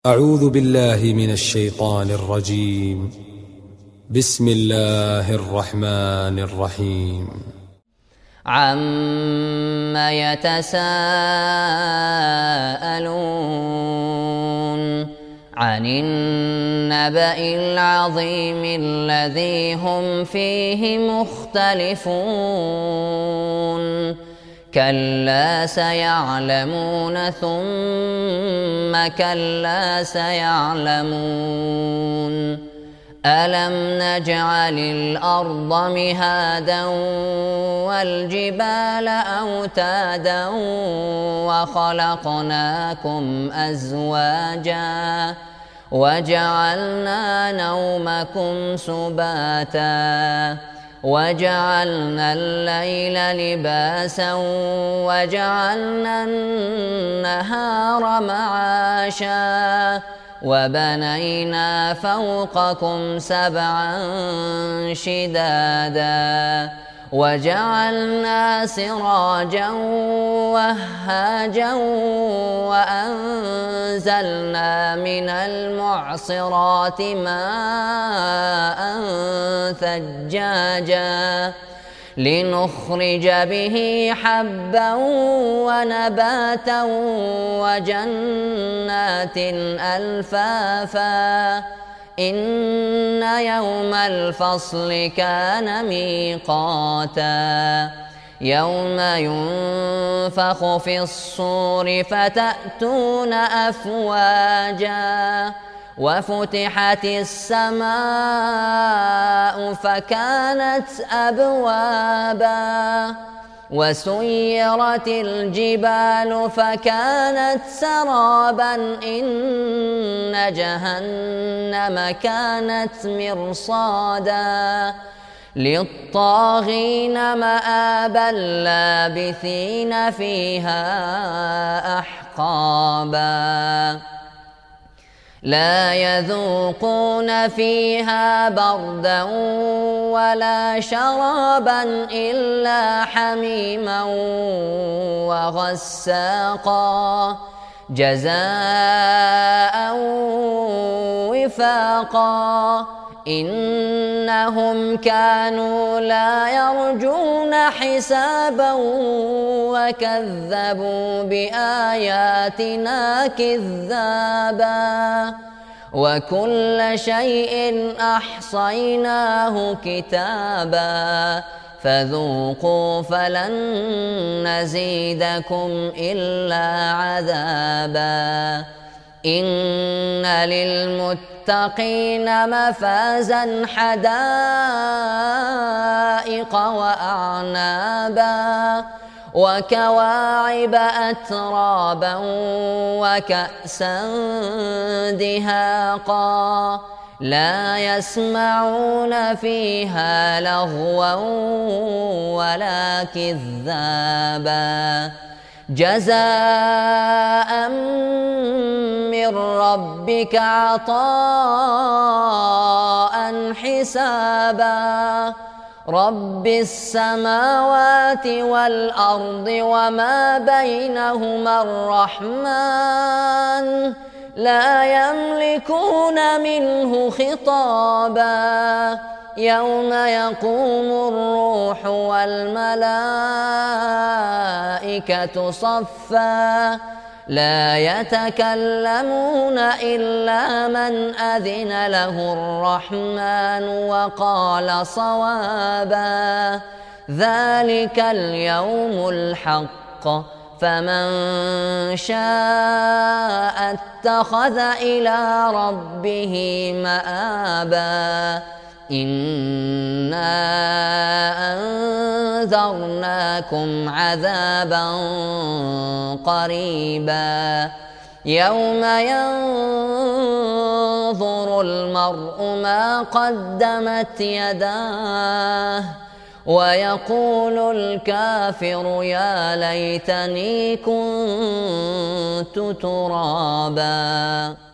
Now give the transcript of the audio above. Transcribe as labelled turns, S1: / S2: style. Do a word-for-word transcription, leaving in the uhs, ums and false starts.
S1: أعوذ بالله من الشيطان الرجيم. بسم الله الرحمن الرحيم.
S2: عَمَّ يَتَسَاءَلُونَ عَنِ النَّبَإِ الْعَظِيمِ الَّذِي هُمْ فِيهِ مُخْتَلِفُونَ كَلَّا سَيَعْلَمُونَ ثُمَّ كَلَّا سَيَعْلَمُونَ أَلَمْ نَجْعَلِ الْأَرْضَ مِهَادًا وَالْجِبَالَ أَوْتَادًا وَخَلَقْنَاكُمْ أَزْوَاجًا وَجَعَلْنَا نَوْمَكُمْ سُبَاتًا وَجَعَلْنَا اللَّيْلَ لِبَاسًا وَجَعَلْنَا النَّهَارَ مَعَاشًا وَبَنَيْنَا فَوْقَكُمْ سَبْعًا شِدَادًا وَجَعَلْنَا سِرَاجًا وَهَّاجًا وَأَنزَلْنَا مِنَ الْمُعْصِرَاتِ مَاءً ثَجَّاجًا لِنُخْرِجَ بِهِ حَبًّا وَنَبَاتًا وَجَنَّاتٍ أَلْفَافًا إِنَّ يَوْمَ الْفَصْلِ كَانَ مِيقَاتًا يَوْمَ يُنفَخُ فِي الصُّورِ فَتَأْتُونَ أَفْوَاجًا وَفُتِحَتِ السَّمَاءُ فَكَانَتْ أَبْوَابًا وَسُيِّرَتِ الْجِبَالُ فَكَانَتْ سَرَابًا إِنَّ جَهَنَّمَ كَانَتْ مِرْصَادًا لِلطَّاغِينَ مَآبًا لَابِثِينَ فِيهَا أَحْقَابًا لَا يَذُوقُونَ فِيهَا بَرْدًا وَلَا شَرَابًا إِلَّا حَمِيمًا وَغَسَّاقًا جَزَاءً وِفَاقًا إِنَّهُمْ كَانُوا لَا يَرْجُونَ حِسَابًا وَكَذَّبُوا بِآيَاتِنَا كِذَّابًا وَكُلَّ شَيْءٍ أَحْصَيْنَاهُ كِتَابًا فَذُوقُوا فَلَن نَّزِيدَكُمْ إِلَّا عَذَابًا إِنَّ لِلْمُتَّقِينَ مَفَازًا حَدَائِقَ وَأَعْنَابًا وَكَوَاعِبَ أَتْرَابًا وَكَأْسًا دِهَاقًا لَا يَسْمَعُونَ فِيهَا لَغْوًا وَلَا كِذَّابًا جَزَاءً مِّن رَّبِّكَ عَطَاءً حِسَابًا رَبِّ السَّمَاوَاتِ وَالْأَرْضِ وَمَا بَيْنَهُمَا الرَّحْمَنُ لَا يَمْلِكُونَ مِنْهُ خِطَابًا يَوْمَ يَقُومُ الرُّوحُ وَالْمَلَائِكَةُ صَفًّا لَا يَتَكَلَّمُونَ إِلَّا مَنْ أَذِنَ لَهُ الرَّحْمَنُ وَقَالَ صَوَابًا ذَلِكَ الْيَوْمُ الْحَقُّ فَمَنْ شَاءَ اتَّخَذَ إِلَى رَبِّهِ مَآبًا إِنَّا أَنذَرْنَاكُمْ عَذَابًا قَرِيبًا يَوْمَ يَنظُرُ الْمَرْءُ مَا قَدَّمَتْ يَدَاهُ وَيَقُولُ الْكَافِرُ يَا لَيْتَنِي كُنتُ تُرَابًا.